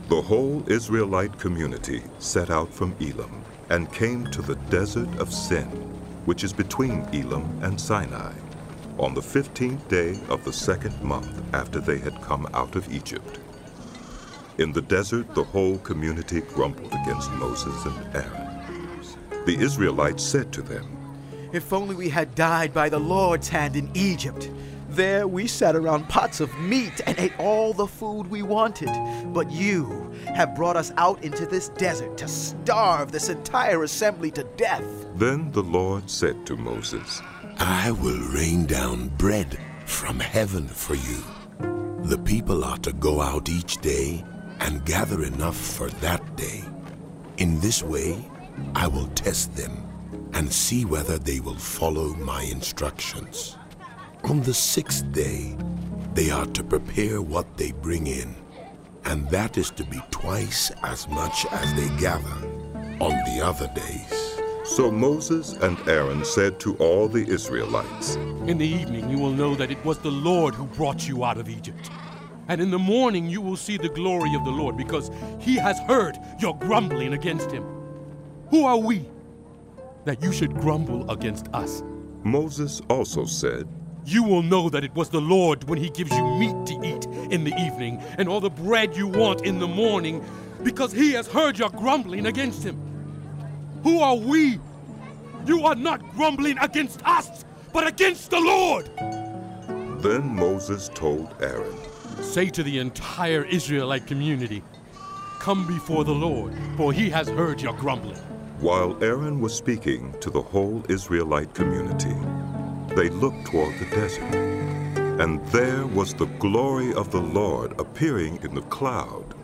The whole Israelite community set out from Elim and came to the desert of Sin, which is between Elim and Sinai, on the 15th day of the second month after they had come out of Egypt. In the desert, the whole community grumbled against Moses and Aaron. The Israelites said to them, "If only we had died by the Lord's hand in Egypt. There we sat around pots of meat and ate all the food we wanted. But you have brought us out into this desert to starve this entire assembly to death." Then the Lord said to Moses, I will rain down bread from heaven for you. The people are to go out each day and gather enough for that day. In this way, I will test them and see whether they will follow my instructions. On the 6th day, they are to prepare what they bring in, and that is to be twice as much as they gather on the other days. So Moses and Aaron said to all the Israelites, In the evening you will know that it was the Lord who brought you out of Egypt. And in the morning you will see the glory of the Lord, because he has heard your grumbling against him. Who are we that you should grumble against us? Moses also said, You will know that it was the Lord when he gives you meat to eat in the evening and all the bread you want in the morning, because he has heard your grumbling against him. Who are we? You are not grumbling against us, but against the Lord. Then Moses told Aaron, Say to the entire Israelite community, Come before the Lord, for he has heard your grumbling. While Aaron was speaking to the whole Israelite community, they looked toward the desert, and there was the glory of the Lord appearing in the cloud.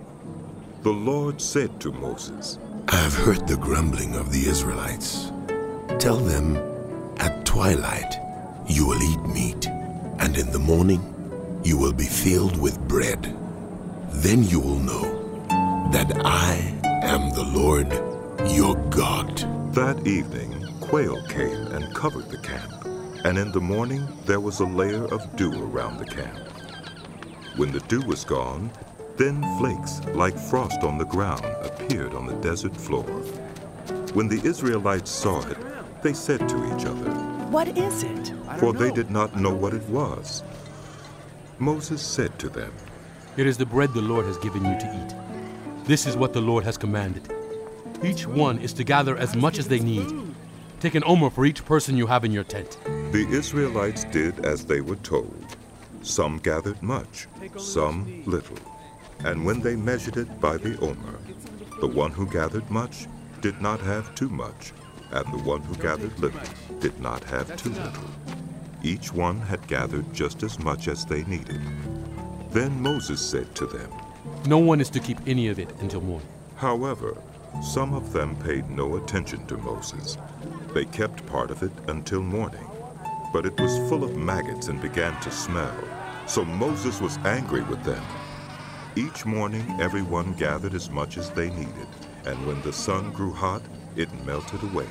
The Lord said to Moses, I have heard the grumbling of the Israelites. Tell them, at twilight you will eat meat, and in the morning you will be filled with bread. Then you will know that I am the Lord your God. That evening, quail came and covered the camp, and in the morning there was a layer of dew around the camp. When the dew was gone, thin flakes like frost on the ground appeared on the desert floor. When the Israelites saw it, they said to each other, What is it? For they did not know what it was. Moses said to them, It is the bread the Lord has given you to eat. This is what the Lord has commanded. Each one is to gather as much as they need. Take an omer for each person you have in your tent. The Israelites did as they were told. Some gathered much, some little. And when they measured it by the omer, the one who gathered much did not have too much, and the one who gathered little did not have too little. Each one had gathered just as much as they needed. Then Moses said to them, No one is to keep any of it until morning. However, some of them paid no attention to Moses. They kept part of it until morning, but it was full of maggots and began to smell. So Moses was angry with them. Each morning everyone gathered as much as they needed, and when the sun grew hot, it melted away.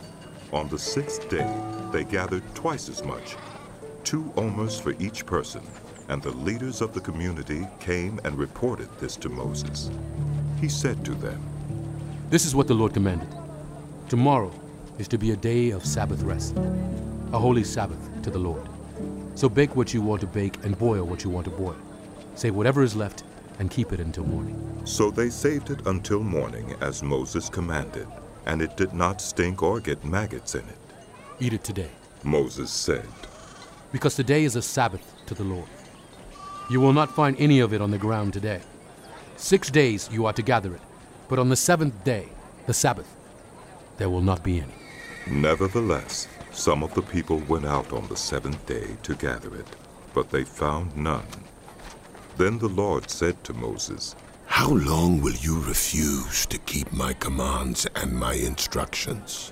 On the 6th day, they gathered twice as much, 2 omers for each person, and the leaders of the community came and reported this to Moses. He said to them, This is what the Lord commanded. Tomorrow is to be a day of Sabbath rest, a holy Sabbath to the Lord. So bake what you want to bake and boil what you want to boil. Save whatever is left and keep it until morning. So they saved it until morning as Moses commanded, and it did not stink or get maggots in it. Eat it today, Moses said, because today is a Sabbath to the Lord. You will not find any of it on the ground today. 6 days you are to gather it, but on the 7th day, the Sabbath, there will not be any. Nevertheless, some of the people went out on the 7th day to gather it, but they found none. Then the Lord said to Moses, How long will you refuse to keep my commands and my instructions?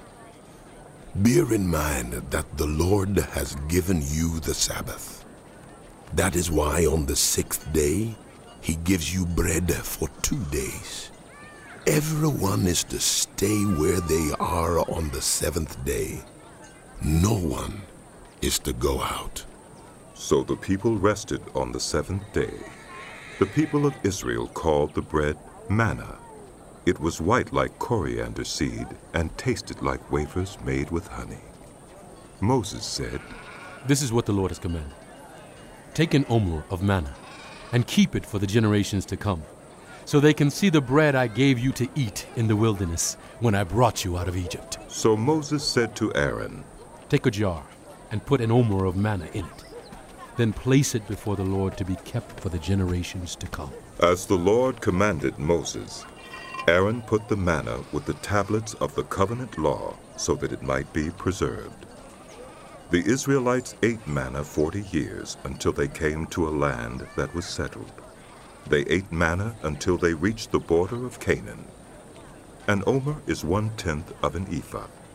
Bear in mind that the Lord has given you the Sabbath. That is why on the 6th day, he gives you bread for 2 days. Everyone is to stay where they are on the 7th day. No one is to go out. So the people rested on the 7th day. The people of Israel called the bread manna. It was white like coriander seed and tasted like wafers made with honey. Moses said, This is what the Lord has commanded. Take an omer of manna and keep it for the generations to come, so they can see the bread I gave you to eat in the wilderness when I brought you out of Egypt. So Moses said to Aaron, Take a jar and put an omer of manna in it. Then place it before the Lord to be kept for the generations to come. As the Lord commanded Moses, Aaron put the manna with the tablets of the covenant law so that it might be preserved. The Israelites ate manna 40 years until they came to a land that was settled. They ate manna until they reached the border of Canaan. An omer is 1/10 of an ephah.